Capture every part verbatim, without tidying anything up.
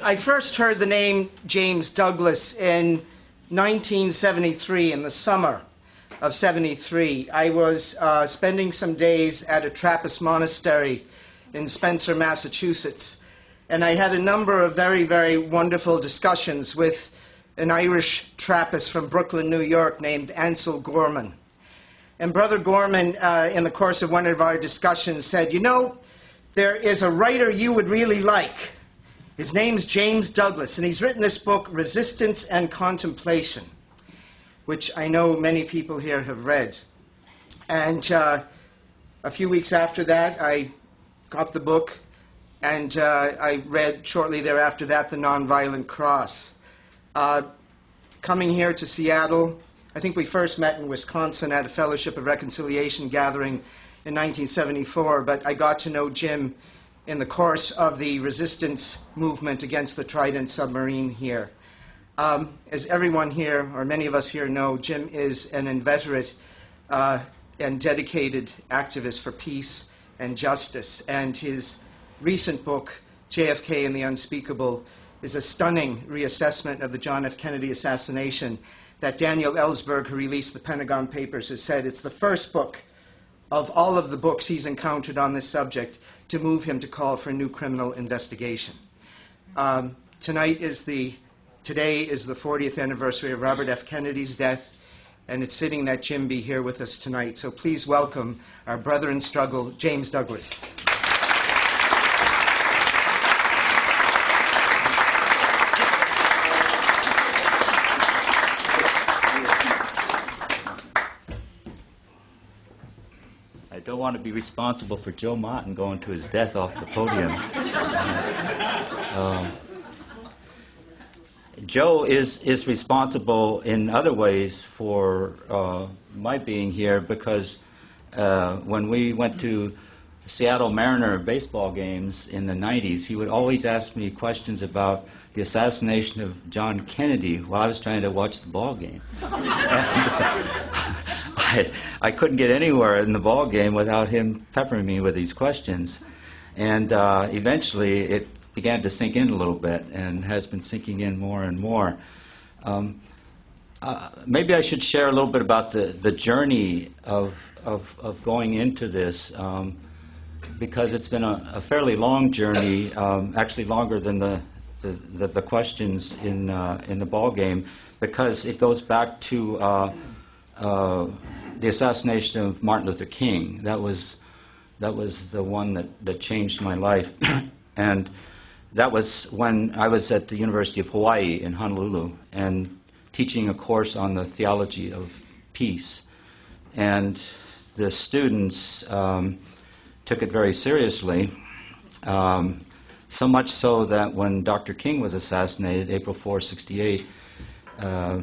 I first heard the name James Douglas in nineteen seventy-three, in the summer of seventy-three. I was uh, spending some days at a Trappist monastery in Spencer, Massachusetts, and I had a number of very, very wonderful discussions with an Irish Trappist from Brooklyn, New York, named Ansel Gorman. And Brother Gorman, uh, in the course of one of our discussions, said, you know, there is a writer you would really like. His name's James Douglas, and he's written this book, Resistance and Contemplation, which I know many people here have read. And uh, a few weeks after that, I got the book, and uh, I read shortly thereafter that, The Nonviolent Cross. Uh, coming here to Seattle, I think we first met in Wisconsin at a Fellowship of Reconciliation gathering in nineteen seventy-four, but I got to know Jim in the course of the resistance movement against the Trident submarine here. Um, as everyone here, or many of us here know, Jim is an inveterate uh, and dedicated activist for peace and justice, and his recent book, J F K and the Unspeakable, is a stunning reassessment of the John F. Kennedy assassination that Daniel Ellsberg, who released the Pentagon Papers, has said it's the first book of all of the books he's encountered on this subject to move him to call for a new criminal investigation. Um, tonight is the, today is the fortieth anniversary of Robert F. Kennedy's death, and it's fitting that Jim be here with us tonight. So please welcome our brother in struggle, James Douglas. I don't want to be responsible for Joe Martin going to his death off the podium. um, Joe is, is responsible in other ways for uh, my being here, because uh, when we went to Seattle Mariner baseball games in the nineties, he would always ask me questions about the assassination of John Kennedy while I was trying to watch the ball game. and, I, I couldn't get anywhere in the ball game without him peppering me with these questions. And uh, eventually it began to sink in a little bit, and has been sinking in more and more. Um, uh, maybe I should share a little bit about the, the journey of, of, of going into this, um, because it's been a, a fairly long journey, um, actually longer than the, the, the, the questions in, uh, in the ball game, because it goes back to uh, uh, the assassination of Martin Luther King. That was, that was the one that, that changed my life. And that was when I was at the University of Hawaii in Honolulu and teaching a course on the theology of peace. And the students um, took it very seriously, um, so much so that when Doctor King was assassinated, April fourth, sixty-eight, uh,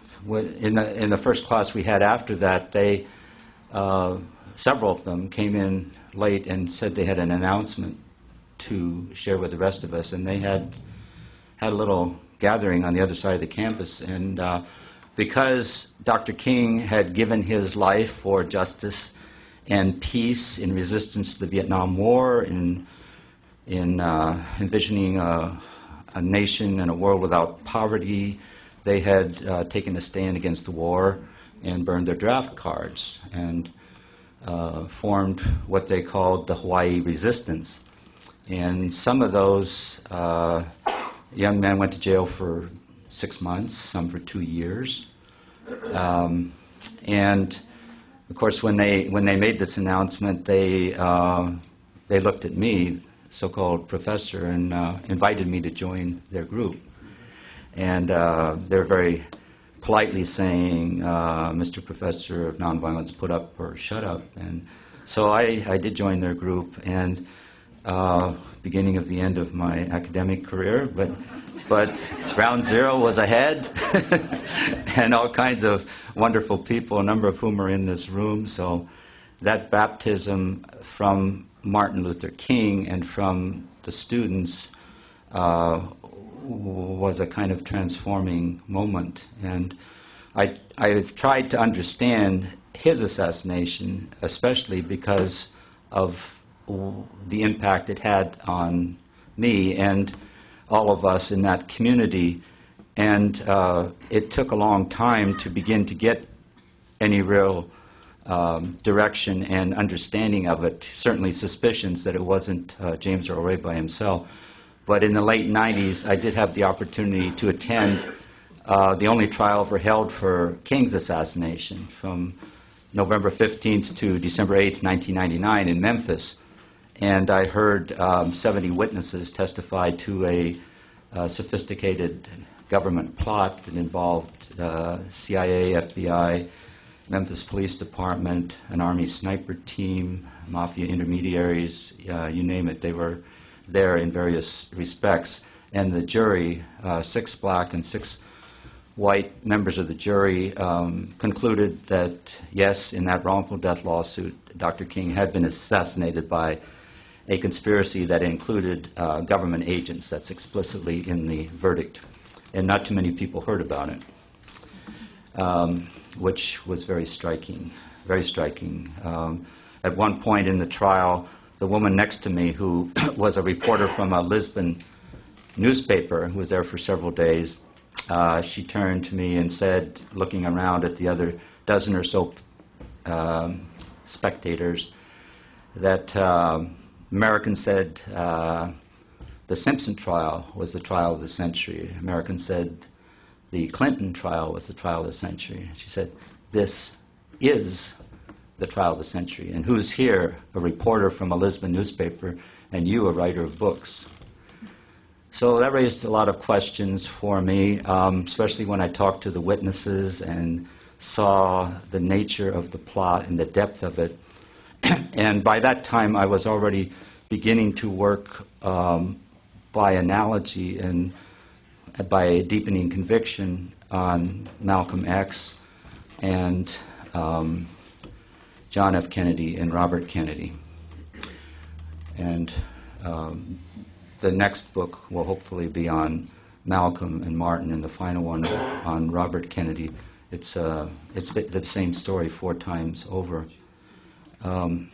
in the, in the first class we had after that, they, uh, several of them came in late and said they had an announcement to share with the rest of us, and they had had a little gathering on the other side of the campus. And uh, because Doctor King had given his life for justice and peace in resistance to the Vietnam War, in, in uh, envisioning a, a nation and a world without poverty, they had uh, taken a stand against the war and burned their draft cards and uh, formed what they called the Hawaii Resistance. And some of those uh, young men went to jail for six months, some for two years. Um, and of course, when they when they made this announcement, they uh, they looked at me, so-called professor, and uh, invited me to join their group. And uh, they're very politely saying, uh, Mister Professor of Nonviolence, put up or shut up. And so I, I did join their group, and uh, beginning of the end of my academic career, but, but ground zero was ahead, and all kinds of wonderful people, a number of whom are in this room. So that baptism from Martin Luther King and from the students uh, was a kind of transforming moment. And I, I've tried to understand his assassination, especially because of the impact it had on me, and all of us in that community, and uh, it took a long time to begin to get any real um, direction and understanding of it, certainly suspicions that it wasn't uh, James Earl Ray by himself. But in the late nineties, I did have the opportunity to attend uh, the only trial ever held for King's assassination from November fifteenth to December eighth, nineteen ninety-nine in Memphis. And I heard um, seventy witnesses testify to a uh, sophisticated government plot that involved uh, C I A, F B I, Memphis Police Department, an Army sniper team, mafia intermediaries, uh, you name it. They were there in various respects. And the jury, uh, six black and six white members of the jury, um, concluded that, yes, in that wrongful death lawsuit, Doctor King had been assassinated by a conspiracy that included uh, government agents. That's explicitly in the verdict. And not too many people heard about it, um, which was very striking, very striking. Um, at one point in the trial, the woman next to me, who was a reporter from a Lisbon newspaper, who was there for several days, uh, she turned to me and said, looking around at the other dozen or so um, spectators, that uh, Americans said uh, the Simpson trial was the trial of the century. Americans said the Clinton trial was the trial of the century. She said, this is the trial of the century. And who's here? A reporter from a Lisbon newspaper, and you, a writer of books. So that raised a lot of questions for me, um, especially when I talked to the witnesses and saw the nature of the plot and the depth of it. And by that time, I was already beginning to work um, by analogy and by a deepening conviction on Malcolm X and um, John F. Kennedy and Robert Kennedy. And um, the next book will hopefully be on Malcolm and Martin, and the final one on Robert Kennedy. It's, uh, it's the same story four times over. Um,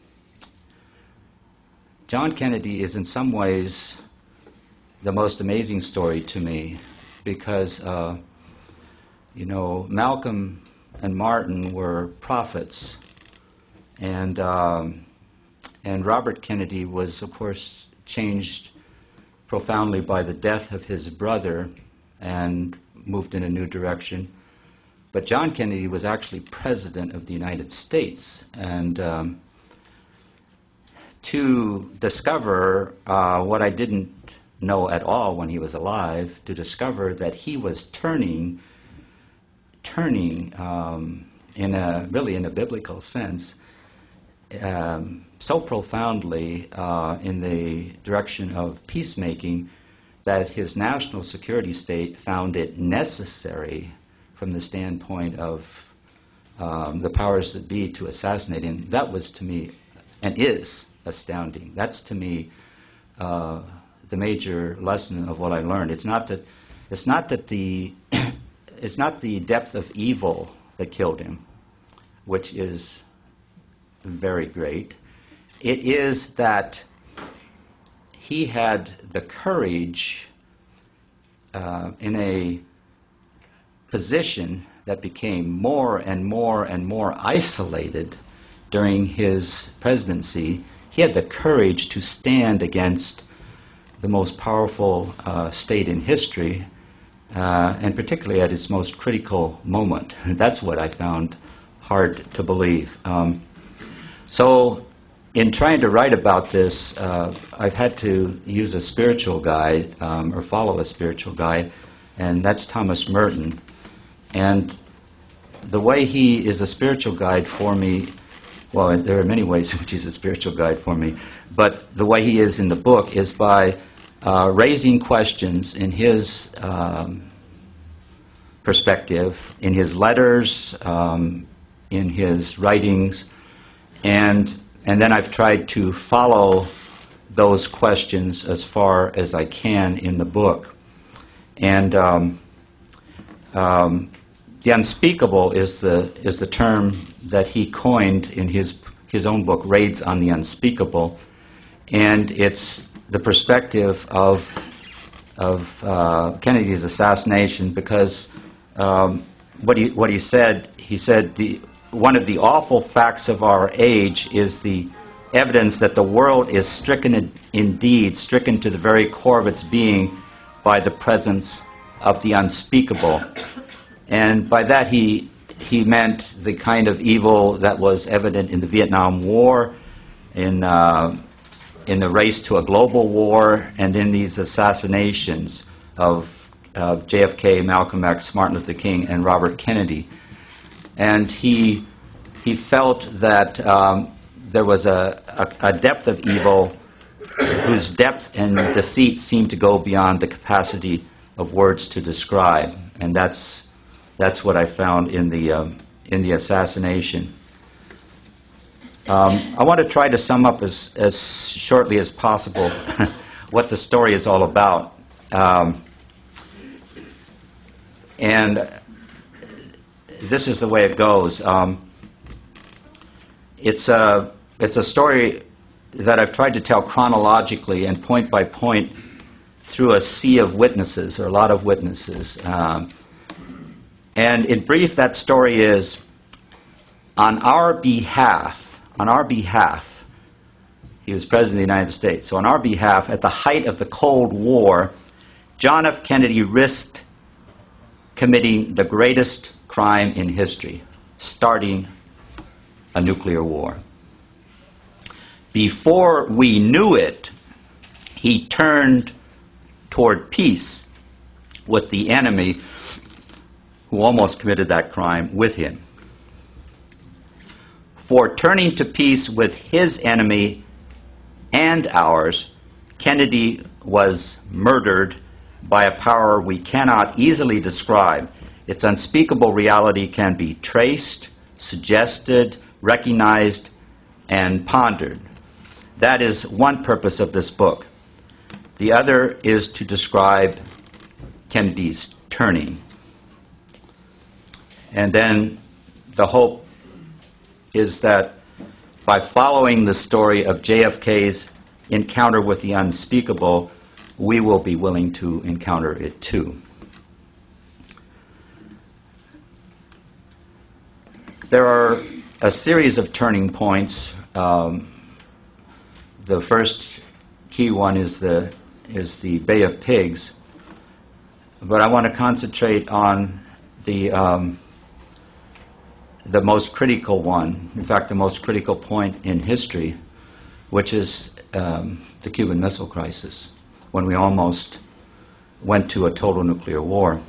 John Kennedy is in some ways the most amazing story to me because, uh, you know, Malcolm and Martin were prophets, and, um, and Robert Kennedy was, of course, changed profoundly by the death of his brother and moved in a new direction. But John Kennedy was actually President of the United States, and um, to discover uh, what I didn't know at all when he was alive, to discover that he was turning, turning um, in a really in a biblical sense, um, so profoundly uh, in the direction of peacemaking that his national security state found it necessary from the standpoint of um, the powers that be to assassinate him. That was to me, and is, astounding. That's to me uh, the major lesson of what I learned. It's not that, it's not that the, it's not the depth of evil that killed him, which is very great. It is that he had the courage uh, in a position that became more and more and more isolated during his presidency. He had the courage to stand against the most powerful uh, state in history, uh, and particularly at its most critical moment. That's what I found hard to believe. Um, so in trying to write about this, uh, I've had to use a spiritual guide, um, or follow a spiritual guide, and that's Thomas Merton. And the way he is a spiritual guide for me, well, there are many ways in which he's a spiritual guide for me, but the way he is in the book is by uh, raising questions in his um, perspective, in his letters, um, in his writings, and and then I've tried to follow those questions as far as I can in the book. And um, um, the unspeakable is the is the term that he coined in his his own book, Raids on the Unspeakable, and it's the perspective of of uh, Kennedy's assassination because um, what he what he said he said the one of the awful facts of our age is the evidence that the world is stricken in, indeed stricken to the very core of its being by the presence of the unspeakable, and by that he he meant the kind of evil that was evident in the Vietnam War, in uh, in the race to a global war, and in these assassinations of, of J F K, Malcolm X, Martin Luther King, and Robert Kennedy. And he, he felt that um, there was a, a, a depth of evil whose depth and deceit seemed to go beyond the capacity of words to describe. And that's, that's what I found in the, um, in the assassination. Um, I want to try to sum up as, as shortly as possible what the story is all about. Um, and this is the way it goes. Um, it's, a, it's a story that I've tried to tell chronologically and point by point through a sea of witnesses, or a lot of witnesses. Um, and in brief, that story is, on our behalf, On our behalf, he was President of the United States, so on our behalf, at the height of the Cold War, John F. Kennedy risked committing the greatest crime in history, starting a nuclear war. Before we knew it, he turned toward peace with the enemy who almost committed that crime with him. For turning to peace with his enemy and ours, Kennedy was murdered by a power we cannot easily describe. Its unspeakable reality can be traced, suggested, recognized, and pondered. That is one purpose of this book. The other is to describe Kennedy's turning. And then the hope is that by following the story of J F K's encounter with the unspeakable, we will be willing to encounter it too. There are a series of turning points. Um, the first key one is the, is the Bay of Pigs, but I want to concentrate on the um, the most critical one, in fact, the most critical point in history, which is um, the Cuban Missile Crisis, when we almost went to a total nuclear war.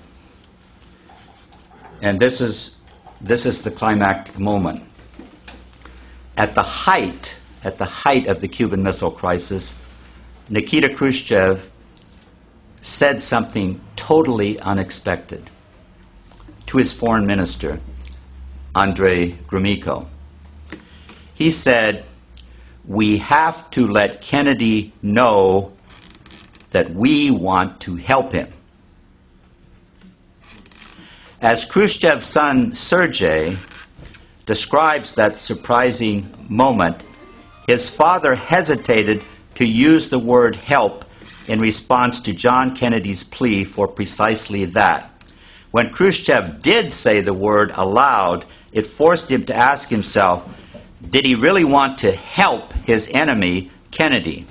And this is, this is the climactic moment. At the height, at the height of the Cuban Missile Crisis, Nikita Khrushchev said something totally unexpected to his foreign minister, Andrei Gromyko. He said, "We have to let Kennedy know that we want to help him." As Khrushchev's son Sergei describes that surprising moment, his father hesitated to use the word help in response to John Kennedy's plea for precisely that. When Khrushchev did say the word aloud, it forced him to ask himself, did he really want to help his enemy, Kennedy?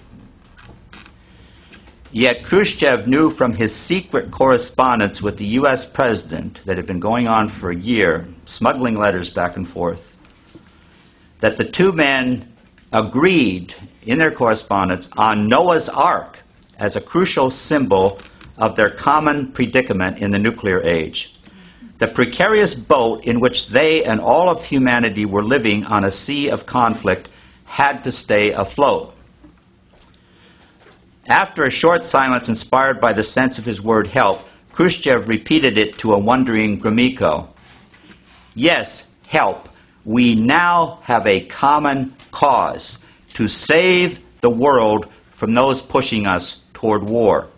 Yet Khrushchev knew from his secret correspondence with the U S president that had been going on for a year, smuggling letters back and forth, that the two men agreed in their correspondence on Noah's Ark as a crucial symbol of their common predicament in the nuclear age. The precarious boat in which they and all of humanity were living on a sea of conflict had to stay afloat. After a short silence inspired by the sense of his word help, Khrushchev repeated it to a wondering Gromyko. Yes, help. We now have a common cause to save the world from those pushing us toward war.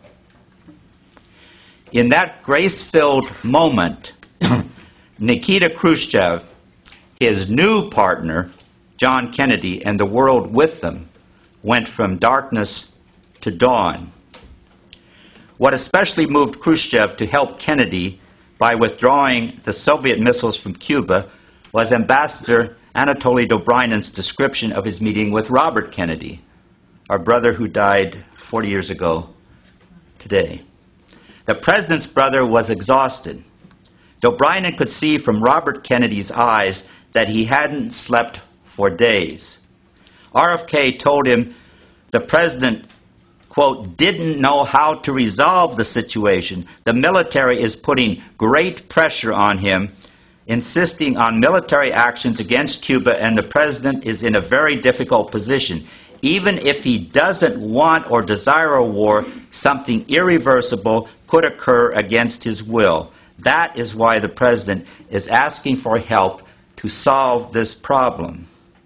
In that grace-filled moment, Nikita Khrushchev, his new partner, John Kennedy, and the world with them went from darkness to dawn. What especially moved Khrushchev to help Kennedy by withdrawing the Soviet missiles from Cuba was Ambassador Anatoly Dobrynyn's description of his meeting with Robert Kennedy, our brother who died forty years ago today. The president's brother was exhausted. Dobrynyn could see from Robert Kennedy's eyes that he hadn't slept for days. R F K told him the president, quote, didn't know how to resolve the situation. The military is putting great pressure on him, insisting on military actions against Cuba, and the president is in a very difficult position. Even if he doesn't want or desire a war, something irreversible could occur against his will. That is why the president is asking for help to solve this problem.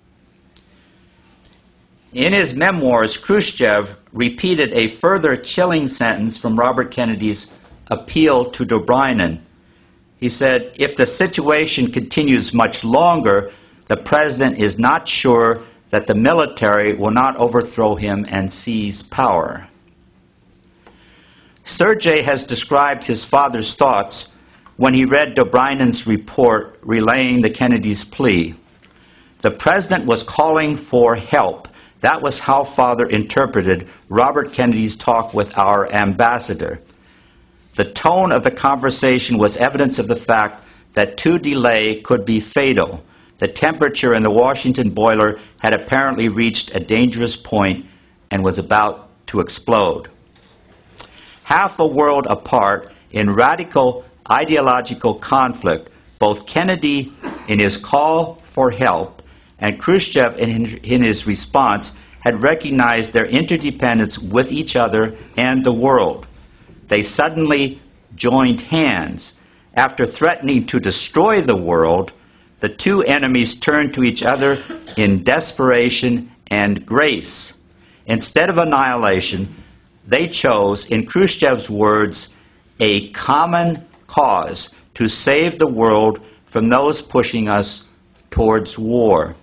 In his memoirs, Khrushchev repeated a further chilling sentence from Robert Kennedy's appeal to Dobrynyn. He said, if the situation continues much longer, the president is not sure that the military will not overthrow him and seize power. Sergei has described his father's thoughts when he read Dobrynyn's report relaying the Kennedys' plea. The president was calling for help. That was how father interpreted Robert Kennedy's talk with our ambassador. The tone of the conversation was evidence of the fact that to delay could be fatal. The temperature in the Washington boiler had apparently reached a dangerous point and was about to explode. Half a world apart in radical ideological conflict, both Kennedy in his call for help and Khrushchev in his response had recognized their interdependence with each other and the world. They suddenly joined hands. After threatening to destroy the world, the two enemies turned to each other in desperation and grace. Instead of annihilation, they chose, in Khrushchev's words, a common cause to save the world from those pushing us towards war.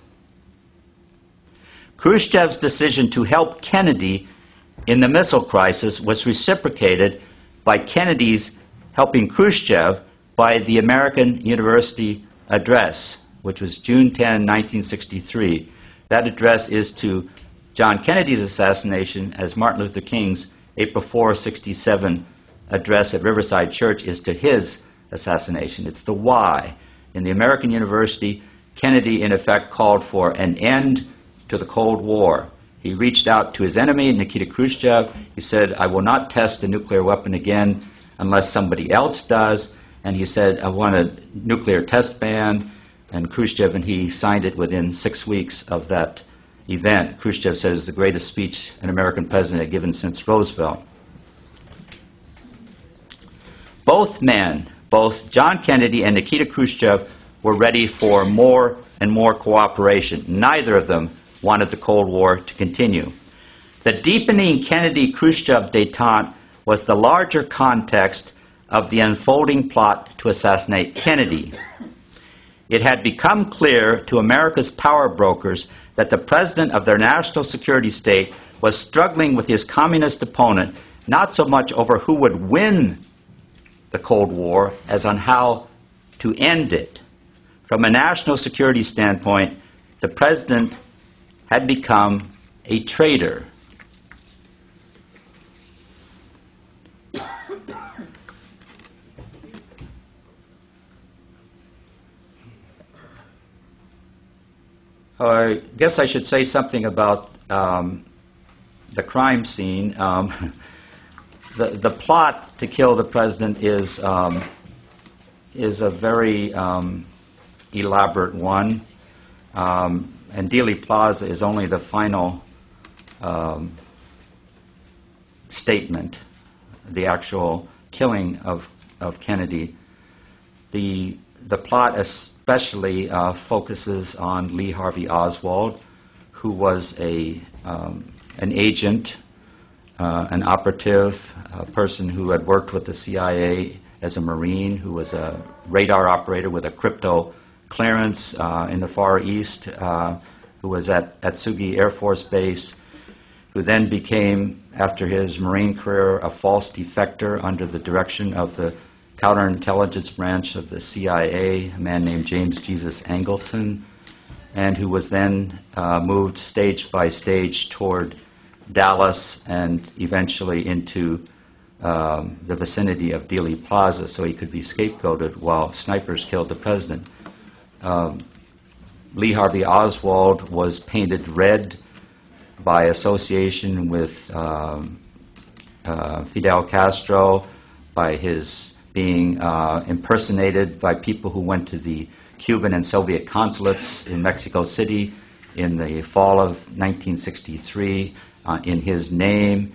Khrushchev's decision to help Kennedy in the missile crisis was reciprocated by Kennedy's helping Khrushchev by the American University Address, which was June tenth, nineteen sixty-three. That address is to John Kennedy's assassination, as Martin Luther King's April fourth, sixty-seven address at Riverside Church is to his assassination. It's the why. In the American University, Kennedy, in effect, called for an end to the Cold War. He reached out to his enemy, Nikita Khrushchev. He said, I will not test a nuclear weapon again unless somebody else does. And he said, I want a nuclear test ban. And Khrushchev and he signed it within six weeks of that event. Khrushchev said it was the greatest speech an American president had given since Roosevelt. Both men, both John Kennedy and Nikita Khrushchev, were ready for more and more cooperation. Neither of them wanted the Cold War to continue. The deepening Kennedy-Khrushchev détente was the larger context of the unfolding plot to assassinate Kennedy. It had become clear to America's power brokers that the president of their national security state was struggling with his communist opponent not so much over who would win the Cold War as on how to end it. From a national security standpoint, the president had become a traitor. I guess I should say something about um, the crime scene. Um, the, the plot to kill the president is, um, is a very um, elaborate one. Um, and Dealey Plaza is only the final um, statement, the actual killing of, of Kennedy. The, the plot especially uh, focuses on Lee Harvey Oswald, who was a, um, an agent, uh, an operative, a person who had worked with the C I A as a Marine, who was a radar operator with a crypto clearance uh, in the Far East, uh, who was at Atsugi Air Force Base. who then became, after his Marine career, a false defector under the direction of the counterintelligence branch of the C I A, a man named James Jesus Angleton, and who was then uh, moved stage by stage toward Dallas and eventually into um, the vicinity of Dealey Plaza so he could be scapegoated while snipers killed the president. Um, Lee Harvey Oswald was painted red by association with um, uh, Fidel Castro, by his being uh, impersonated by people who went to the Cuban and Soviet consulates in Mexico City in the fall of nineteen sixty-three uh, in his name,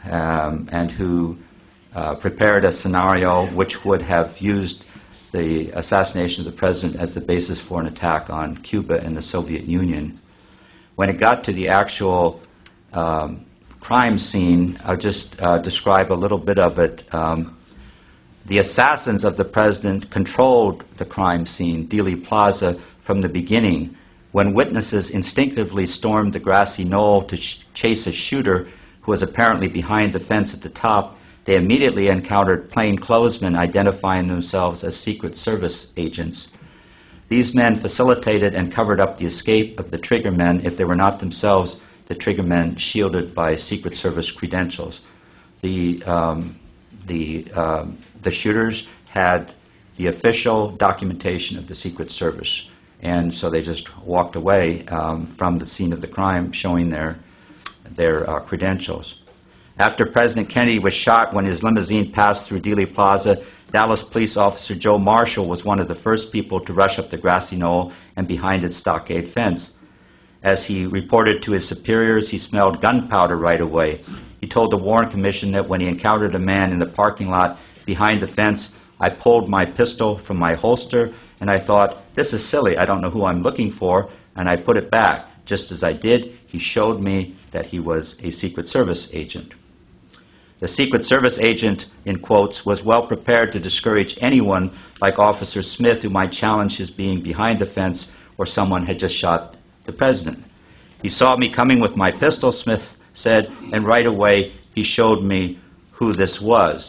um, and who uh, prepared a scenario which would have used the assassination of the president as the basis for an attack on Cuba and the Soviet Union. When it got to the actual um, crime scene, I'll just uh, describe a little bit of it. Um, the assassins of the president controlled the crime scene, Dealey Plaza, from the beginning. When witnesses instinctively stormed the grassy knoll to sh- chase a shooter who was apparently behind the fence at the top, they immediately encountered plainclothesmen identifying themselves as Secret Service agents. These men facilitated and covered up the escape of the triggermen if they were not themselves the triggermen shielded by Secret Service credentials. The, um, the, um, the shooters had the official documentation of the Secret Service, and so they just walked away um, from the scene of the crime showing their, their uh, credentials. After President Kennedy was shot when his limousine passed through Dealey Plaza, Dallas police officer Joe Marshall was one of the first people to rush up the grassy knoll and behind its stockade fence. As he reported to his superiors, he smelled gunpowder right away. He told the Warren Commission that when he encountered a man in the parking lot behind the fence, I pulled my pistol from my holster and I thought, this is silly, I don't know who I'm looking for, and I put it back. Just as I did, he showed me that he was a Secret Service agent. The Secret Service agent, in quotes, was well prepared to discourage anyone like Officer Smith who might challenge his being behind the fence or someone had just shot the president. He saw me coming with my pistol, Smith said, and right away he showed me who this was.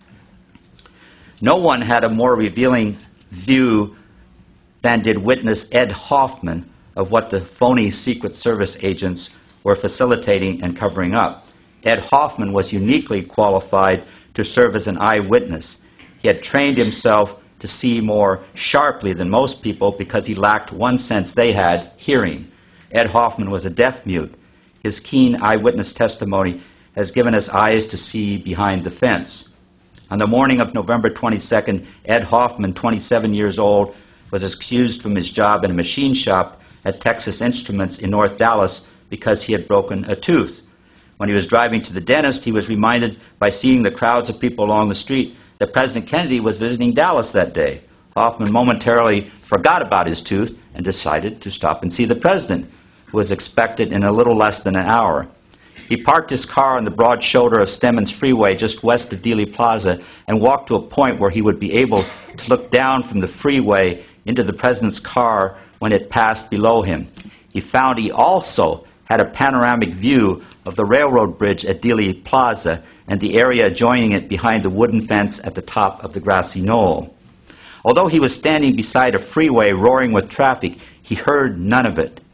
No one had a more revealing view than did witness Ed Hoffman of what the phony Secret Service agents were facilitating and covering up. Ed Hoffman was uniquely qualified to serve as an eyewitness. He had trained himself to see more sharply than most people because he lacked one sense they had, hearing. Ed Hoffman was a deaf mute. His keen eyewitness testimony has given us eyes to see behind the fence. On the morning of November twenty-second, Ed Hoffman, twenty-seven years old, was excused from his job in a machine shop at Texas Instruments in North Dallas because he had broken a tooth. When he was driving to the dentist, he was reminded by seeing the crowds of people along the street that President Kennedy was visiting Dallas that day. Hoffman momentarily forgot about his tooth and decided to stop and see the president, who was expected in a little less than an hour. He parked his car on the broad shoulder of Stemmons Freeway just west of Dealey Plaza and walked to a point where he would be able to look down from the freeway into the president's car when it passed below him. He found he also had a panoramic view of the railroad bridge at Dealey Plaza and the area adjoining it behind the wooden fence at the top of the grassy knoll. Although he was standing beside a freeway roaring with traffic, he heard none of it.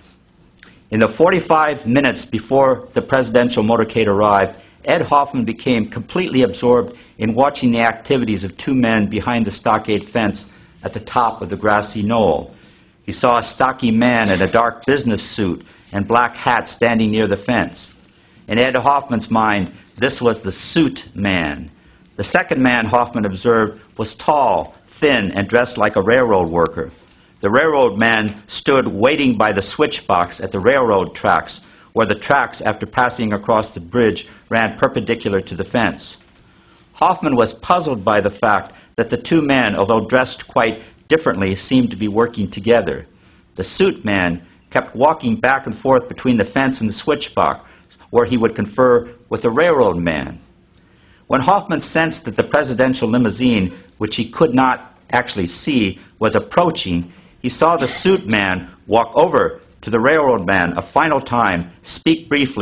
In the forty-five minutes before the presidential motorcade arrived, Ed Hoffman became completely absorbed in watching the activities of two men behind the stockade fence at the top of the grassy knoll. He saw a stocky man in a dark business suit and black hat standing near the fence. In Ed Hoffman's mind, this was the suit man. The second man, Hoffman observed, was tall, thin, and dressed like a railroad worker. The railroad man stood waiting by the switch box at the railroad tracks, where the tracks, after passing across the bridge, ran perpendicular to the fence. Hoffman was puzzled by the fact that the two men, although dressed quite differently, seemed to be working together. The suit man kept walking back and forth between the fence and the switch box, where he would confer with the railroad man. When Hoffman sensed that the presidential limousine, which he could not actually see, was approaching, he saw the suit man walk over to the railroad man a final time, speak briefly,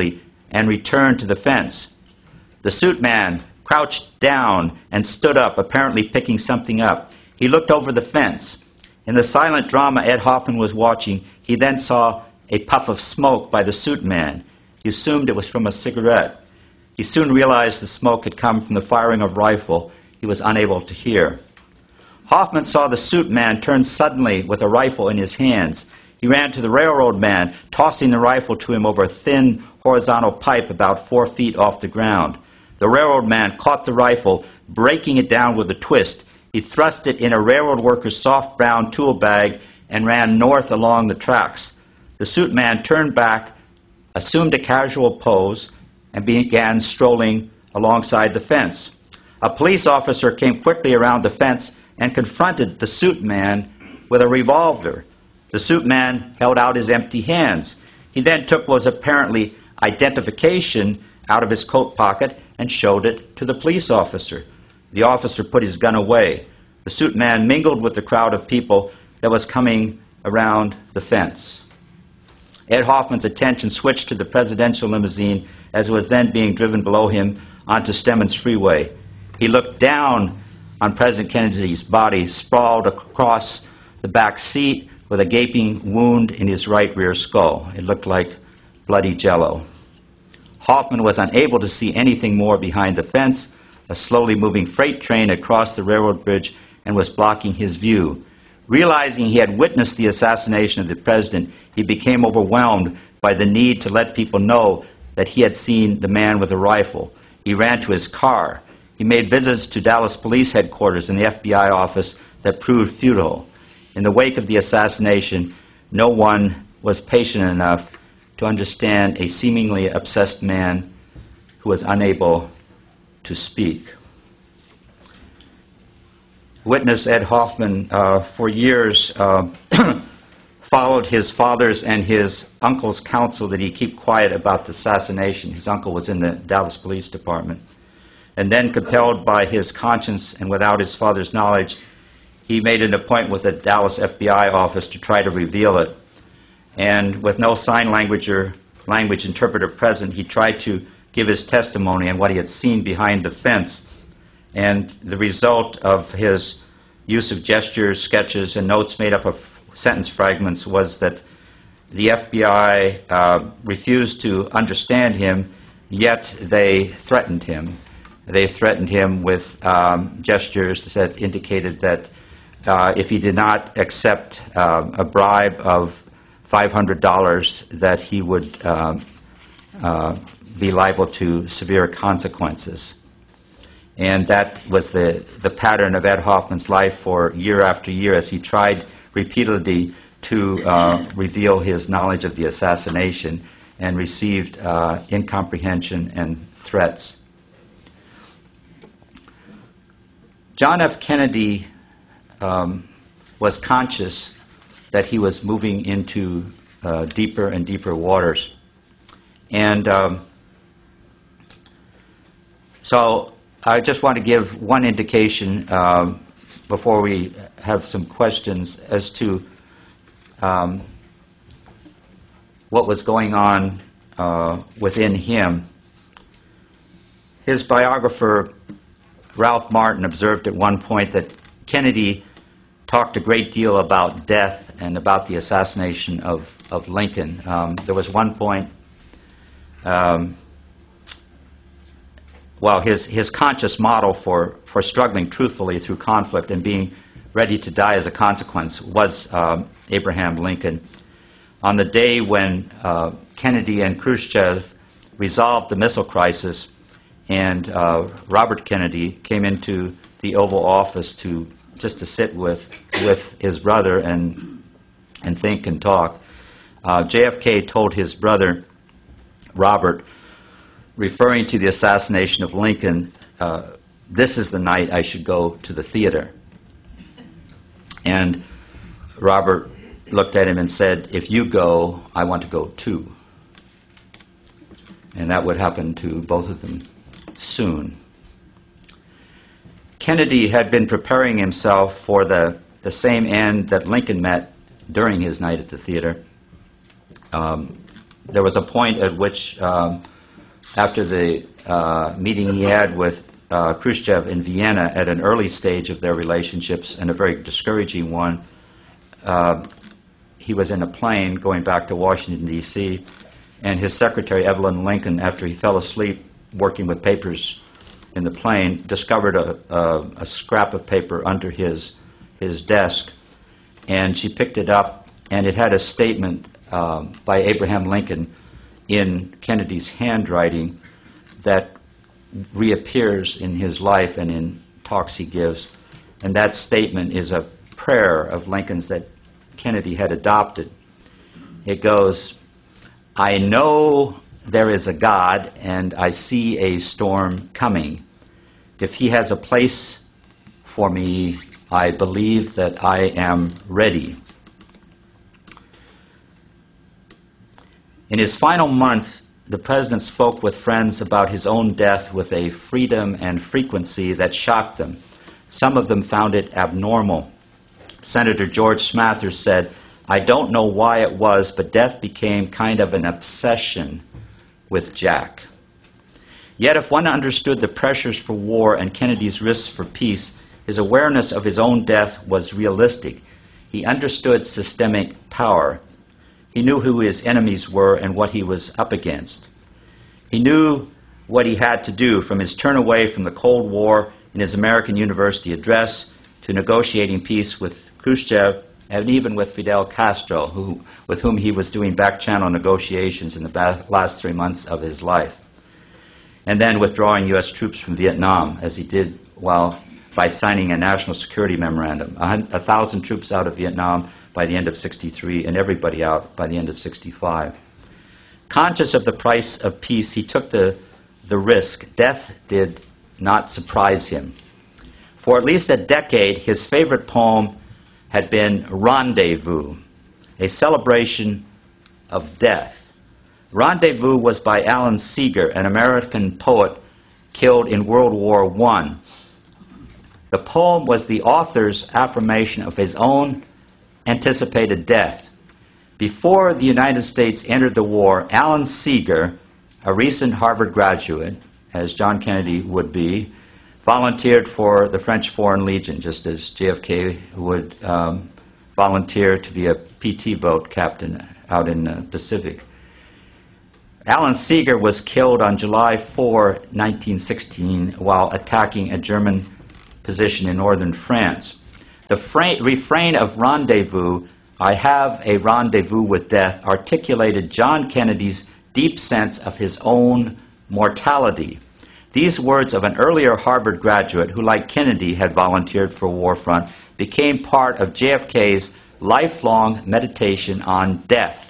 and returned to the fence. The suit man crouched down and stood up, apparently picking something up. He looked over the fence. In the silent drama Ed Hoffman was watching, he then saw a puff of smoke by the suit man. He assumed it was from a cigarette. He soon realized the smoke had come from the firing of a rifle he was unable to hear. Hoffman saw the suit man turn suddenly with a rifle in his hands. He ran to the railroad man, tossing the rifle to him over a thin horizontal pipe about four feet off the ground. The railroad man caught the rifle, breaking it down with a twist. He thrust it in a railroad worker's soft brown tool bag and ran north along the tracks. The suit man turned back, assumed a casual pose, and began strolling alongside the fence. A police officer came quickly around the fence and confronted the suit man with a revolver. The suit man held out his empty hands. He then took what was apparently identification out of his coat pocket and showed it to the police officer. The officer put his gun away. The suit man mingled with the crowd of people that was coming around the fence. Ed Hoffman's attention switched to the presidential limousine as it was then being driven below him onto Stemmons Freeway. He looked down on President Kennedy's body, sprawled across the back seat with a gaping wound in his right rear skull. It looked like bloody jello. Hoffman was unable to see anything more behind the fence. A slowly moving freight train had crossed the railroad bridge and was blocking his view. Realizing he had witnessed the assassination of the president, he became overwhelmed by the need to let people know that he had seen the man with a rifle. He ran to his car. He made visits to Dallas Police Headquarters and the F B I office that proved futile. In the wake of the assassination, no one was patient enough to understand a seemingly obsessed man who was unable to speak. Witness Ed Hoffman, uh, for years, uh, followed his father's and his uncle's counsel that he keep quiet about the assassination. His uncle was in the Dallas Police Department. And then, compelled by his conscience and without his father's knowledge, he made an appointment with the Dallas F B I office to try to reveal it. And with no sign language or language interpreter present, he tried to give his testimony on what he had seen behind the fence. And the result of his use of gestures, sketches, and notes made up of sentence fragments was that the F B I uh, refused to understand him, yet they threatened him. They threatened him with um, gestures that indicated that uh, if he did not accept uh, a bribe of five hundred dollars, that he would um, uh, be liable to severe consequences. And that was the, the pattern of Ed Hoffman's life for year after year as he tried repeatedly to uh, reveal his knowledge of the assassination and received uh, incomprehension and threats. John F. Kennedy um, was conscious that he was moving into uh, deeper and deeper waters. And um, so I just want to give one indication um, before we have some questions as to um, what was going on uh, within him. His biographer, Ralph Martin, observed at one point that Kennedy talked a great deal about death and about the assassination of, of Lincoln. Um, there was one point, um, well, his, his conscious model for, for struggling truthfully through conflict and being ready to die as a consequence was um, Abraham Lincoln. On the day when uh, Kennedy and Khrushchev resolved the missile crisis, and uh, Robert Kennedy came into the Oval Office to just to sit with with his brother and and think and talk. Uh, J F K told his brother Robert, referring to the assassination of Lincoln, uh, "This is the night I should go to the theater." And Robert looked at him and said, "If you go, I want to go too." And that would happen to both of them soon. Kennedy had been preparing himself for the, the same end that Lincoln met during his night at the theater. Um, there was a point at which um, after the uh, meeting he had with uh, Khrushchev in Vienna at an early stage of their relationships, and a very discouraging one. Uh, he was in a plane going back to Washington, D C, and his secretary, Evelyn Lincoln, after he fell asleep working with papers in the plane, discovered a, a, a scrap of paper under his, his desk, and she picked it up, and it had a statement um, by Abraham Lincoln in Kennedy's handwriting that reappears in his life and in talks he gives. And that statement is a prayer of Lincoln's that Kennedy had adopted. It goes, "I know there is a God, and I see a storm coming. If he has a place for me, I believe that I am ready." In his final months, the president spoke with friends about his own death with a freedom and frequency that shocked them. Some of them found it abnormal. Senator George Smathers said, "I don't know why it was, but death became kind of an obsession with Jack." Yet if one understood the pressures for war and Kennedy's risks for peace, his awareness of his own death was realistic. He understood systemic power. He knew who his enemies were and what he was up against. He knew what he had to do, from his turn away from the Cold War in his American University address to negotiating peace with Khrushchev and even with Fidel Castro, who, with whom he was doing back-channel negotiations in the last three months of his life. And then withdrawing U S troops from Vietnam, as he did while by signing a national security memorandum. A, a thousand troops out of Vietnam by the end of sixty-three, and everybody out by the end of sixty-five. Conscious of the price of peace, he took the, the risk. Death did not surprise him. For at least a decade, his favorite poem had been Rendezvous, a celebration of death. Rendezvous was by Alan Seeger, an American poet killed in World War One. The poem was the author's affirmation of his own anticipated death. Before the United States entered the war, Alan Seeger, a recent Harvard graduate, as John Kennedy would be, volunteered for the French Foreign Legion, just as J F K would um, volunteer to be a P T boat captain out in the Pacific. Alan Seeger was killed on July fourth, nineteen sixteen, while attacking a German position in northern France. The refrain of Rendezvous, "I have a rendezvous with death," articulated John Kennedy's deep sense of his own mortality. These words of an earlier Harvard graduate who, like Kennedy, had volunteered for Warfront, became part of J F K's lifelong meditation on death.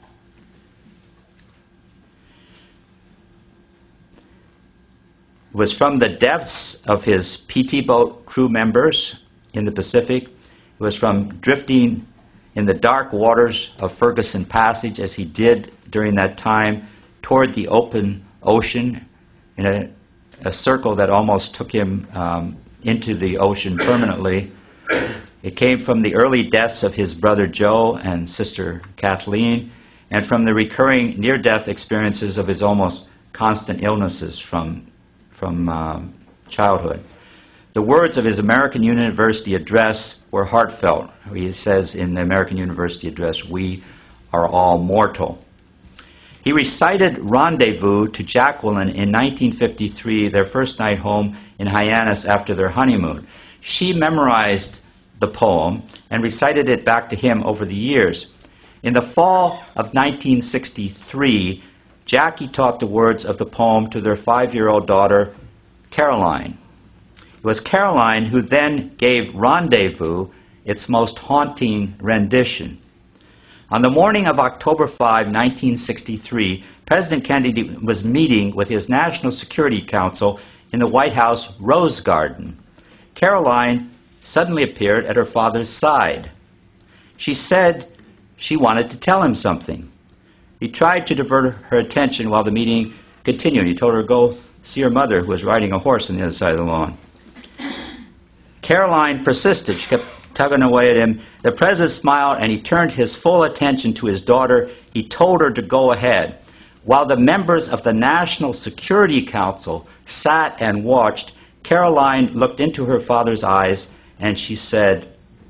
It was from the depths of his P T boat crew members in the Pacific. It was from drifting in the dark waters of Ferguson Passage, as he did during that time, toward the open ocean in a, a circle that almost took him um, into the ocean permanently. It came from the early deaths of his brother Joe and sister Kathleen, and from the recurring near-death experiences of his almost constant illnesses from from um, childhood. The words of his American University address were heartfelt. He says in the American University address, "We are all mortal." He recited Rendezvous to Jacqueline in nineteen fifty-three, their first night home in Hyannis after their honeymoon. She memorized the poem and recited it back to him over the years. In the fall of nineteen sixty-three, Jackie taught the words of the poem to their five-year-old daughter, Caroline. It was Caroline who then gave Rendezvous its most haunting rendition. On the morning of October fifth, nineteen sixty-three, President Kennedy was meeting with his National Security Council in the White House Rose Garden. Caroline suddenly appeared at her father's side. She said she wanted to tell him something. He tried to divert her attention while the meeting continued. He told her to go see her mother, who was riding a horse on the other side of the lawn. Caroline persisted. She kept tugging away at him. The president smiled, and he turned his full attention to his daughter. He told her to go ahead. While the members of the National Security Council sat and watched, Caroline looked into her father's eyes and she said,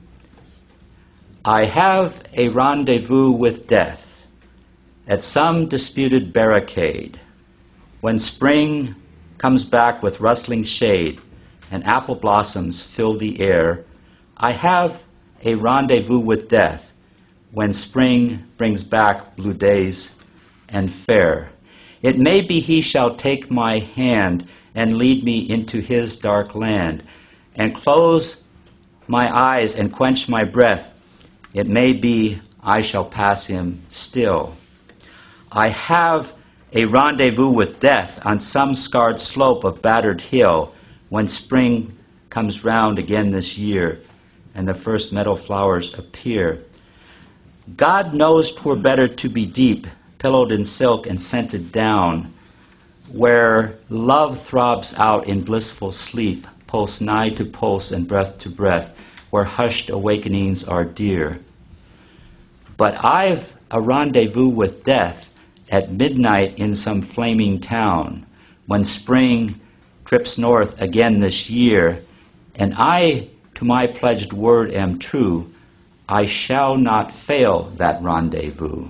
"I have a rendezvous with death at some disputed barricade. When spring comes back with rustling shade and apple blossoms fill the air, I have a rendezvous with death when spring brings back blue days and fair. It may be he shall take my hand and lead me into his dark land, and close my eyes and quench my breath. It may be I shall pass him still. I have a rendezvous with death on some scarred slope of battered hill when spring comes round again this year and the first meadow flowers appear. God knows 'twere better to be deep, pillowed in silk and scented down, where love throbs out in blissful sleep, pulse nigh to pulse and breath to breath, where hushed awakenings are dear. But I've a rendezvous with death at midnight in some flaming town, when spring trips north again this year, and I to my pledged word am true, I shall not fail that rendezvous."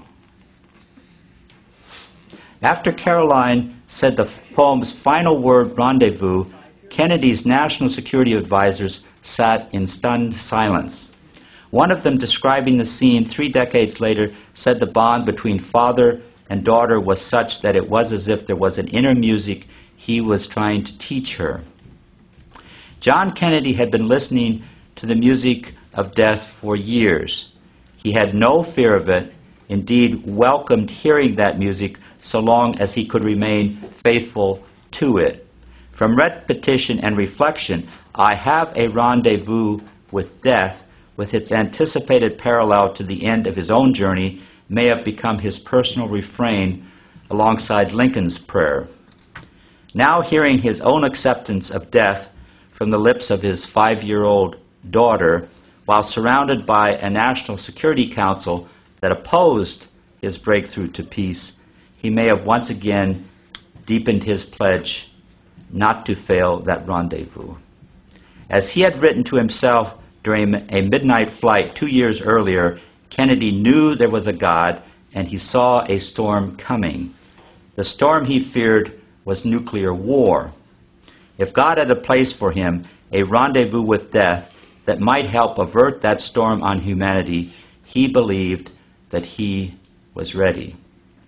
After Caroline said the poem's final word, rendezvous, Kennedy's national security advisors sat in stunned silence. One of them, describing the scene three decades later, said the bond between father and daughter was such that it was as if there was an inner music he was trying to teach her. John Kennedy had been listening to the music of death for years. He had no fear of it, indeed welcomed hearing that music so long as he could remain faithful to it. From repetition and reflection, I have a rendezvous with death, with its anticipated parallel to the end of his own journey, may have become his personal refrain alongside Lincoln's prayer. Now hearing his own acceptance of death from the lips of his five-year-old daughter, while surrounded by a National Security Council that opposed his breakthrough to peace, he may have once again deepened his pledge not to fail that rendezvous. As he had written to himself during a midnight flight two years earlier, Kennedy knew there was a God, and he saw a storm coming. The storm he feared was nuclear war. If God had a place for him, a rendezvous with death that might help avert that storm on humanity, he believed that he was ready.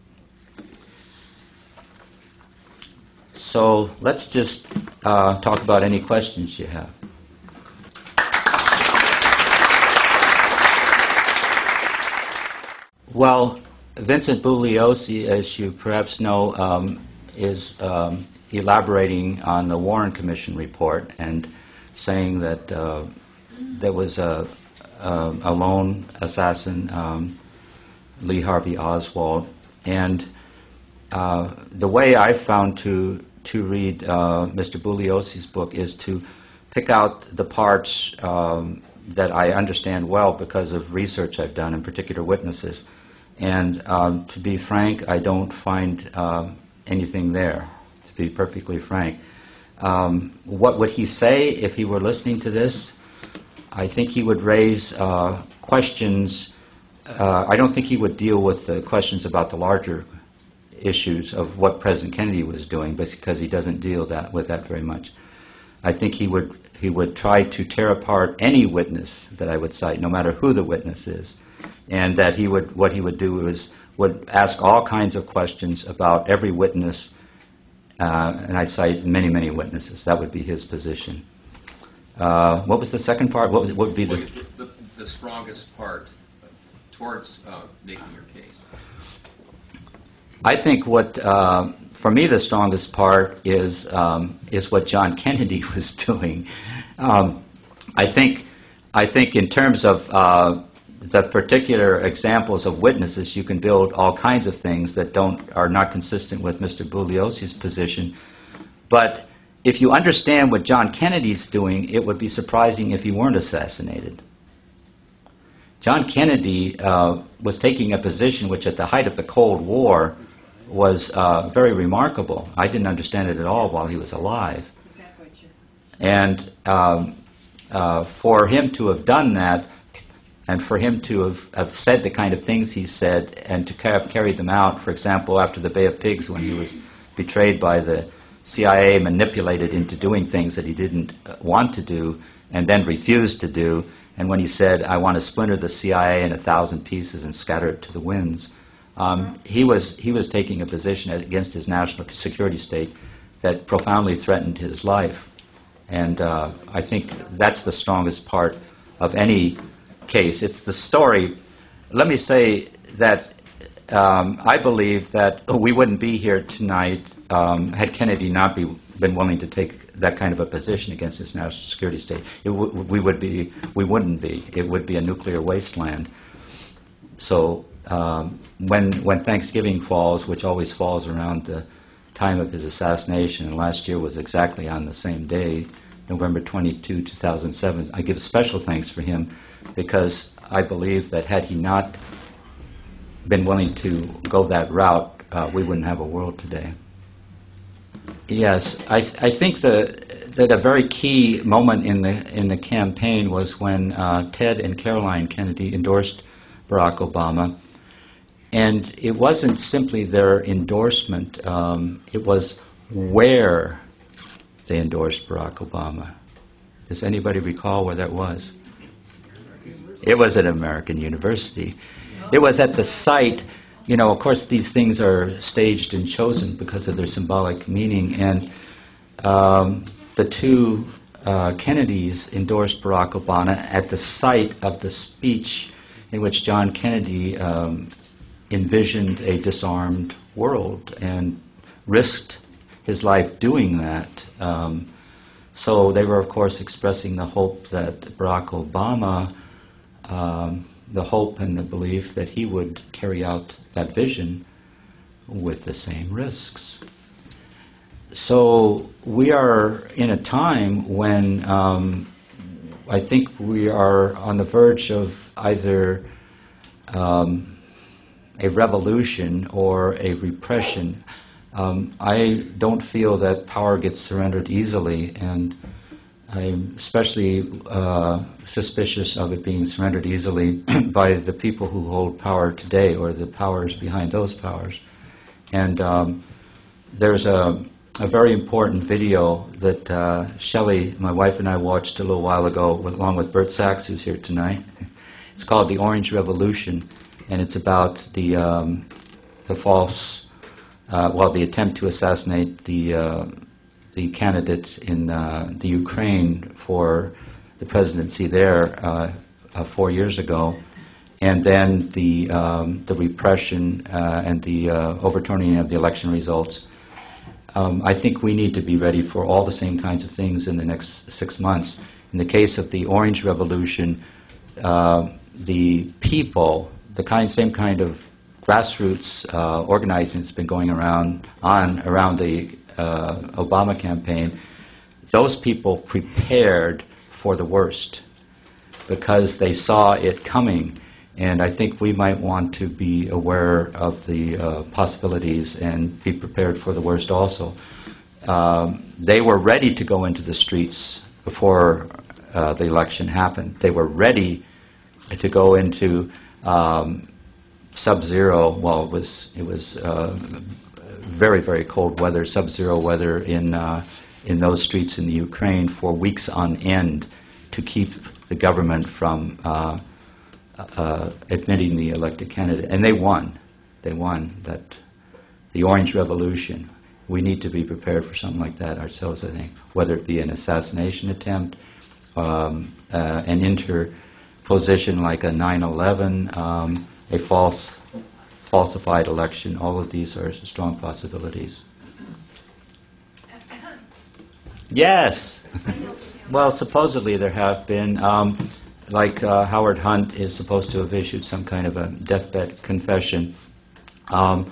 So let's just uh, talk about any questions you have. Well, Vincent Bugliosi, as you perhaps know, um, is um, elaborating on the Warren Commission report and saying that uh, there was a, a, a lone assassin, um, Lee Harvey Oswald. And uh, the way I found to, to read uh, Mister Bugliosi's book is to pick out the parts um, that I understand well because of research I've done, in particular witnesses. And um, to be frank, I don't find uh, anything there, to be perfectly frank. Um, what would he say if he were listening to this? I think he would raise uh, questions. Uh, I don't think he would deal with the questions about the larger issues of what President Kennedy was doing, because he doesn't deal that, with that very much. I think he would, he would try to tear apart any witness that I would cite, no matter who the witness is. And that he would, what he would do is would ask all kinds of questions about every witness, uh, and I cite many, many witnesses. That would be his position. Uh, what was the second part? What, was, what would be the... the... The strongest part towards uh, making your case? I think what, uh, for me, the strongest part is, um, is what John Kennedy was doing. Um, I think, I think in terms of... Uh, the particular examples of witnesses, you can build all kinds of things that don't are not consistent with Mister Bugliosi's position. But if you understand what John Kennedy's doing, it would be surprising if he weren't assassinated. John Kennedy uh, was taking a position which, at the height of the Cold War, was uh, very remarkable. I didn't understand it at all while he was alive. And um, uh, for him to have done that, and for him to have, have said the kind of things he said, and to have carried them out, for example, after the Bay of Pigs, when he was betrayed by the C I A, manipulated into doing things that he didn't want to do, and then refused to do, and when he said, I want to splinter the C I A in a thousand pieces and scatter it to the winds, um, he was he was taking a position against his national security state that profoundly threatened his life. And uh, I think that's the strongest part of any case. It's the story. Let me say that um, I believe that we wouldn't be here tonight um, had Kennedy not be, been willing to take that kind of a position against his national security state. It w- we would be, we wouldn't be. It would be a nuclear wasteland. So um, when when Thanksgiving falls, which always falls around the time of his assassination, and last year was exactly on the same day, November twenty-second, two thousand seven. I give special thanks for him because I believe that had he not been willing to go that route, uh, we wouldn't have a world today. Yes, I, th- I think the, that a very key moment in the in the campaign was when uh, Ted and Caroline Kennedy endorsed Barack Obama. And it wasn't simply their endorsement, um, it was where they endorsed Barack Obama. Does anybody recall where that was? It was at American University. It was at the site, you know, of course these things are staged and chosen because of their symbolic meaning, and um, the two uh, Kennedys endorsed Barack Obama at the site of the speech in which John Kennedy um, envisioned a disarmed world and risked his life doing that. Um, so they were, of course, expressing the hope that Barack Obama, um, the hope and the belief that he would carry out that vision with the same risks. So we are in a time when um, I think we are on the verge of either um, a revolution or a repression. Um, I don't feel that power gets surrendered easily, and I'm especially uh, suspicious of it being surrendered easily by the people who hold power today, or the powers behind those powers. And um, there's a, a very important video that uh, Shelley, my wife, and I watched a little while ago, with, along with Bert Sachs, who's here tonight. It's called The Orange Revolution, and it's about the um, the false, uh, well, the attempt to assassinate the uh, the candidate in uh, the Ukraine for the presidency there uh, uh, four years ago, and then the um, the repression uh, and the uh, overturning of the election results. Um, I think we need to be ready for all the same kinds of things in the next six months. In the case of the Orange Revolution, uh, the people, the kind, same kind of grassroots uh, organizing that's been going around on around the uh, Obama campaign, those people prepared for the worst because they saw it coming. And I think we might want to be aware of the uh, possibilities and be prepared for the worst also. Um, they were ready to go into the streets before uh, the election happened. They were ready to go into um, sub-zero, well, it was, it was uh, very, very cold weather, sub-zero weather in, uh, in those streets in the Ukraine for weeks on end to keep the government from uh, uh, admitting the elected candidate. And they won. They won that, the Orange Revolution. We need to be prepared for something like that ourselves, I think, whether it be an assassination attempt, um, uh, an interposition like a nine eleven, um, a false, falsified election. All of these are strong possibilities. Yes. Well, supposedly there have been, um, like uh, Howard Hunt is supposed to have issued some kind of a deathbed confession. Um,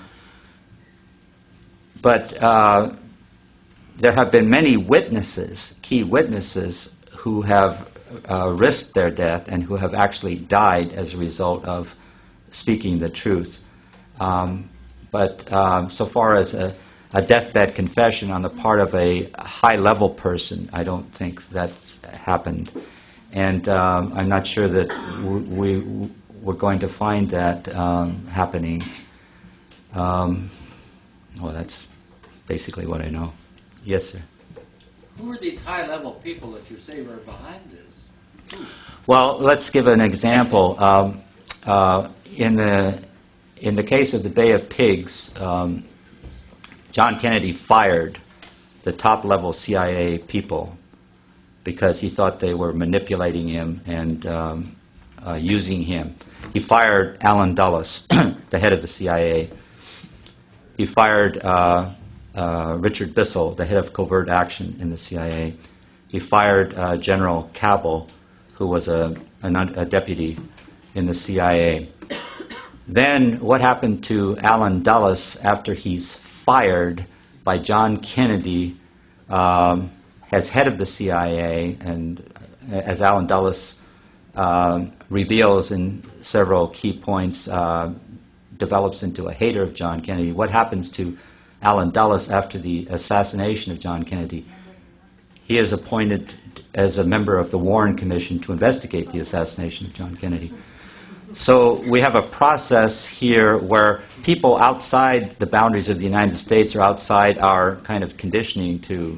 but uh, there have been many witnesses, key witnesses, who have uh, risked their death and who have actually died as a result of speaking the truth. Um, But um, so far as a, a deathbed confession on the part of a high-level person, I don't think that's happened. And um, I'm not sure that we, we, we're going to find that um, happening. Um, well, that's basically what I know. Yes, sir. Who are these high-level people that you say were behind this? Who? Well, let's give an example. Um, uh, in the in the case of the Bay of Pigs, um, John Kennedy fired the top-level C I A people because he thought they were manipulating him and um, uh, using him. He fired Allen Dulles, the head of the C I A. He fired uh, uh, Richard Bissell, the head of covert action in the C I A. He fired uh, General Cabell, who was a, a, a deputy in the C I A. Then what happened to Allen Dulles after he's fired by John Kennedy um, as head of the C I A, and as Allen Dulles uh, reveals in several key points, uh, develops into a hater of John Kennedy. What happens to Allen Dulles after the assassination of John Kennedy? He is appointed as a member of the Warren Commission to investigate the assassination of John Kennedy. So we have a process here where people outside the boundaries of the United States or outside our kind of conditioning to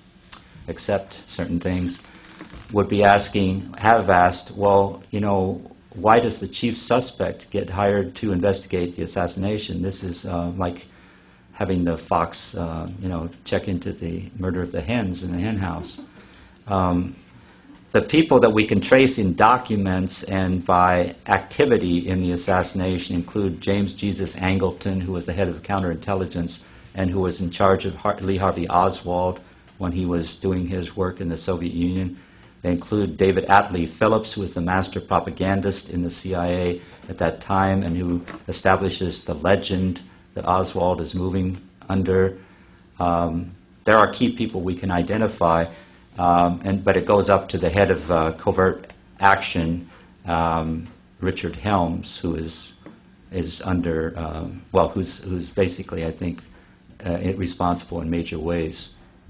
accept certain things would be asking, have asked, well, you know, why does the chief suspect get hired to investigate the assassination? This is uh, like having the fox, uh, you know, check into the murder of the hens in the hen house. Um, the people that we can trace in documents and by activity in the assassination include James Jesus Angleton, who was the head of counterintelligence and who was in charge of Har- Lee Harvey Oswald when he was doing his work in the Soviet Union. They include David Atlee Phillips, who was the master propagandist in the C I A at that time and who establishes the legend that Oswald is moving under. Um, there are key people we can identify, um, and, but it goes up to the head of uh, covert action, um, Richard Helms, who is is under, um, well, who's, who's basically, I think, uh, responsible in major ways.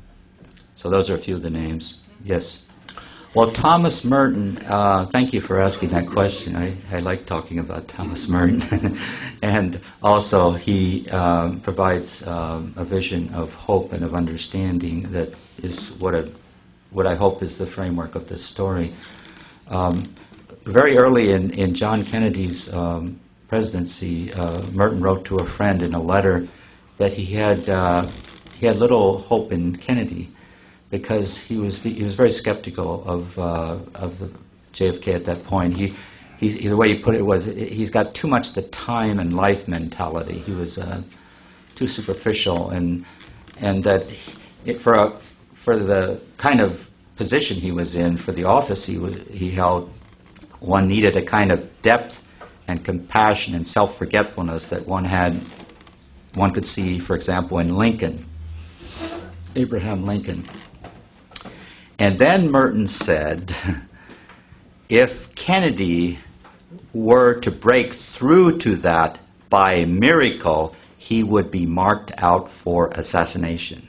So those are a few of the names. Yes? Well, Thomas Merton, uh, thank you for asking that question. I, I like talking about Thomas Merton. And also, he um, provides um, a vision of hope and of understanding that is what, a, what I hope is the framework of this story. Um, very early in, in John Kennedy's um, presidency, uh, Merton wrote to a friend in a letter that he had, uh, he had little hope in Kennedy, because he was he was very skeptical of uh, of the J F K at that point. He, he the way he put it was he's got too much the time and life mentality. He was uh, too superficial, and and that it, for a, for the kind of position he was in, for the office he was, he held, one needed a kind of depth and compassion and self-forgetfulness that one had. One could see, for example, in Lincoln, Abraham Lincoln. And then Merton said, if Kennedy were to break through to that by miracle, he would be marked out for assassination.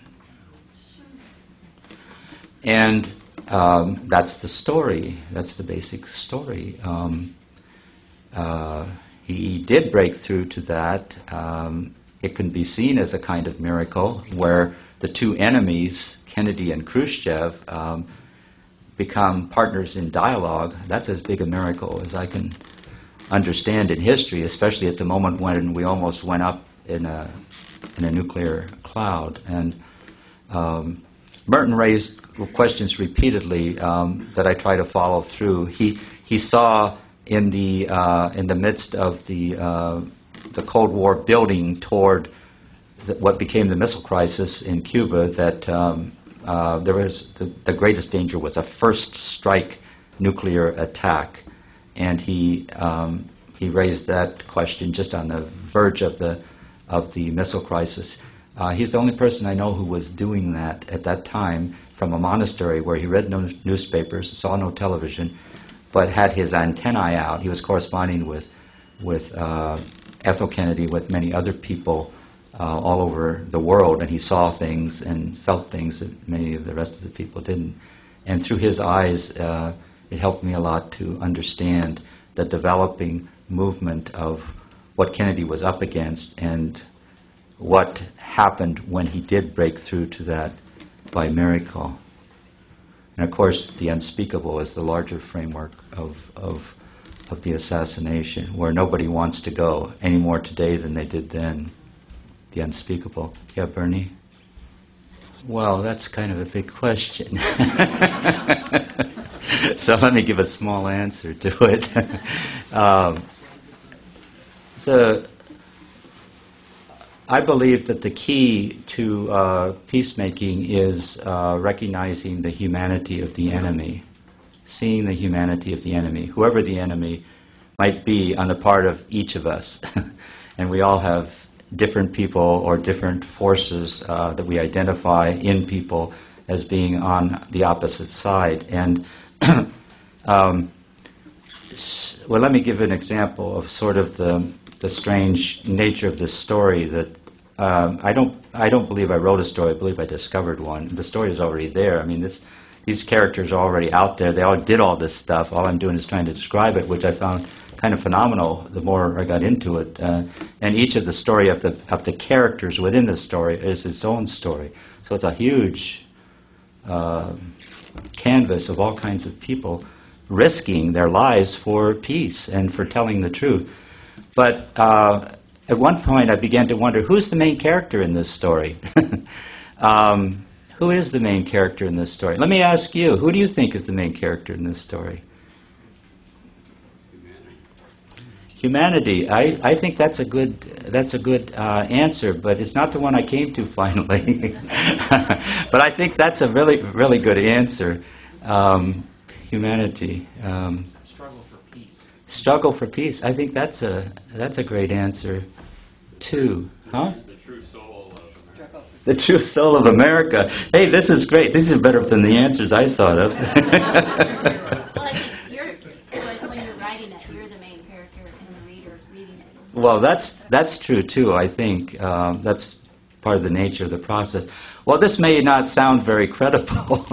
And um, that's the story. That's the basic story. Um, uh, he did break through to that. Um, it can be seen as a kind of miracle where the two enemies, Kennedy and Khrushchev, um, become partners in dialogue. That's as big a miracle as I can understand in history, especially at the moment when we almost went up in a in a nuclear cloud. And um, Merton raised questions repeatedly um, that I try to follow through. He he saw in the uh, in the midst of the uh, the Cold War building toward what became the missile crisis in Cuba, that um, uh, there was the, the greatest danger was a first strike nuclear attack, and he um, he raised that question just on the verge of the of the missile crisis. Uh, he's the only person I know who was doing that at that time from a monastery where he read no newspapers, saw no television, but had his antennae out. He was corresponding with with uh, Ethel Kennedy, with many other people uh, all over the world, and he saw things and felt things that many of the rest of the people didn't. And through his eyes, uh, it helped me a lot to understand the developing movement of what Kennedy was up against and what happened when he did break through to that by miracle. And of course, the unspeakable is the larger framework of, of, of the assassination, where nobody wants to go any more today than they did then. The unspeakable. Yeah, Bernie? Well, that's kind of a big question. So let me give a small answer to it. um, the, I believe that the key to uh, peacemaking is uh, recognizing the humanity of the enemy, seeing the humanity of the enemy, whoever the enemy might be on the part of each of us. And we all have different people or different forces uh, that we identify in people as being on the opposite side. And um, well, let me give an example of sort of the the strange nature of this story. That um, I don't I don't believe I wrote a story. I believe I discovered one. The story is already there. I mean, this these characters are already out there. They all did all this stuff. All I'm doing is trying to describe it, which I found kind of phenomenal the more I got into it. Uh, and each of the story of the of the characters within the story is its own story. So it's a huge uh, canvas of all kinds of people risking their lives for peace and for telling the truth. But uh, at one point I began to wonder, who's the main character in this story? um, who is the main character in this story? Let me ask you, who do you think is the main character in this story? Humanity. I, I think that's a good that's a good uh, answer, but it's not the one I came to finally. But I think that's a really really good answer. Um, humanity. Um, Struggle for peace. Struggle for peace. I think that's a that's a great answer, too. Huh? The true soul of America. The true soul of America. Hey, this is great. This is better than the answers I thought of. Well, I think you're, when, when you're writing it, you're the main character and the reader reading it. Well, that's that's true too. I think um, that's part of the nature of the process. Well, this may not sound very credible,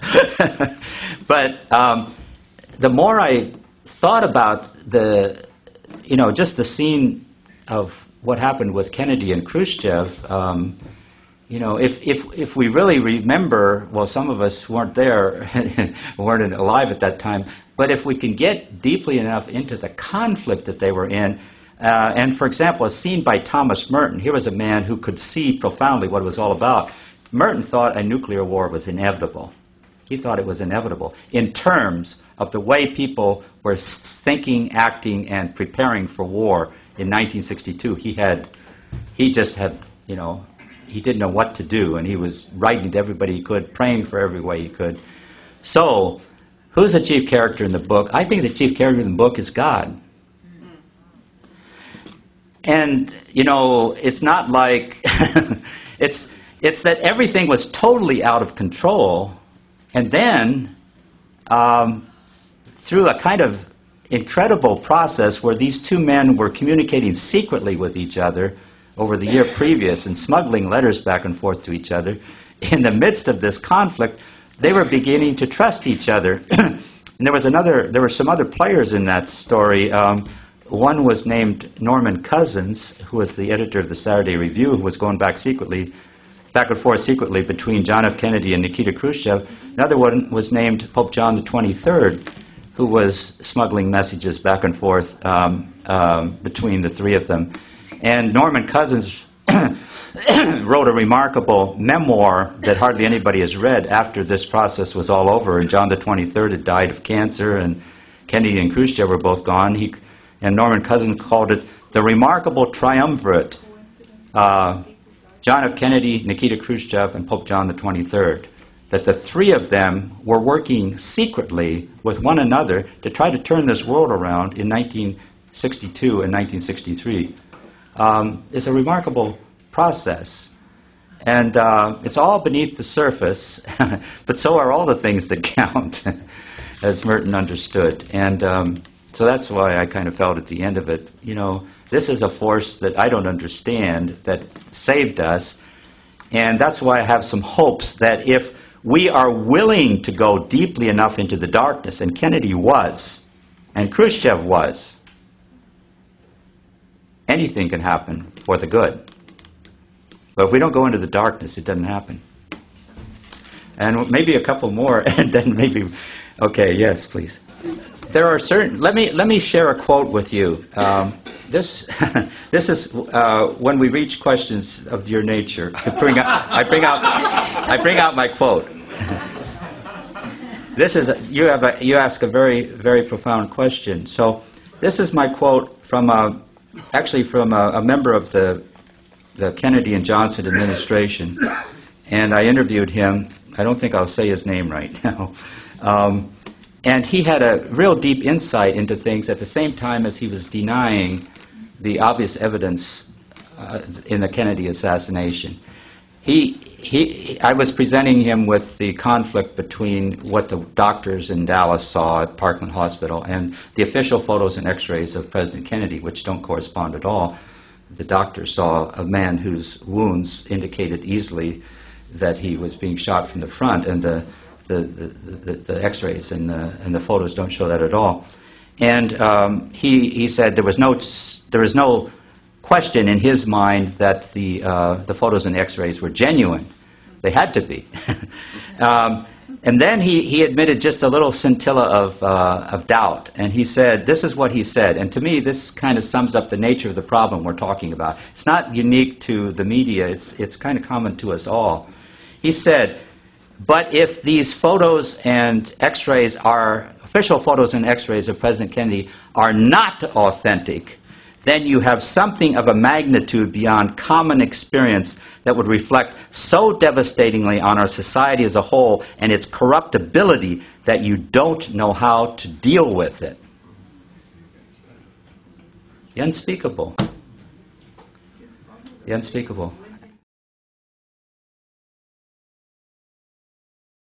but um, the more I thought about the, you know, just the scene of what happened with Kennedy and Khrushchev. Um, You know, if, if if we really remember, well, some of us weren't there, weren't alive at that time, but if we can get deeply enough into the conflict that they were in, uh, and for example, a scene by Thomas Merton, here was a man who could see profoundly what it was all about. Merton thought a nuclear war was inevitable. He thought it was inevitable in terms of the way people were thinking, acting, and preparing for war in nineteen sixty-two. He had, he just had, you know, he didn't know what to do, and he was writing to everybody he could, praying for every way he could. So, who's the chief character in the book? I think the chief character in the book is God. Mm-hmm. And, you know, it's not like, it's, it's that everything was totally out of control, and then, um, through a kind of incredible process where these two men were communicating secretly with each other over the year previous and smuggling letters back and forth to each other, in the midst of this conflict, they were beginning to trust each other. And there was another, there were some other players in that story. Um, one was named Norman Cousins, who was the editor of the Saturday Review, who was going back secretly, back and forth secretly between John F. Kennedy and Nikita Khrushchev. Another one was named Pope John the twenty-third, who was smuggling messages back and forth um, um, between the three of them. And Norman Cousins wrote a remarkable memoir that hardly anybody has read after this process was all over. And John the twenty-third had died of cancer, and Kennedy and Khrushchev were both gone. He, and Norman Cousins called it The Remarkable Triumvirate. Uh, John F. Kennedy, Nikita Khrushchev, and Pope John the twenty-third. That the three of them were working secretly with one another to try to turn this world around in nineteen sixty-two and nineteen sixty-three. Um, it's a remarkable process. And uh, it's all beneath the surface, but so are all the things that count, as Merton understood. And um, so that's why I kind of felt at the end of it, you know, This is a force that I don't understand that saved us. And that's why I have some hopes that if we are willing to go deeply enough into the darkness, and Kennedy was, and Khrushchev was, anything can happen for the good. But if we don't go into the darkness, it doesn't happen. And maybe a couple more, and then maybe, okay, yes, please. There are certain, let me, let me share a quote with you. Um, this, this is uh, when we reach questions of your nature. I bring out, I bring out, I bring out my quote. This is, a, you, have a, you ask a very, very profound question. So this is my quote from a, actually from a, a member of the, the Kennedy and Johnson administration. And I interviewed him. I don't think I'll say his name right now. Um, and he had a real deep insight into things at the same time as he was denying the obvious evidence uh, in the Kennedy assassination. He, he, I was presenting him with the conflict between what the doctors in Dallas saw at Parkland Hospital and the official photos and x-rays of President Kennedy, which don't correspond at all. The doctors saw a man whose wounds indicated easily that he was being shot from the front, and the, the, the, the, the x-rays and the, and the photos don't show that at all. And um, he, he said there was no, there was no question in his mind that the, uh, the photos and x-rays were genuine. They had to be. um, and then he, he admitted just a little scintilla of, uh, of doubt. And he said, this is what he said. And to me, this kind of sums up the nature of the problem we're talking about. It's not unique to the media. It's, it's kind of common to us all. He said, but if these photos and x-rays are, official photos and x-rays of President Kennedy are not authentic, then you have something of a magnitude beyond common experience that would reflect so devastatingly on our society as a whole and its corruptibility that you don't know how to deal with it. The unspeakable. The unspeakable.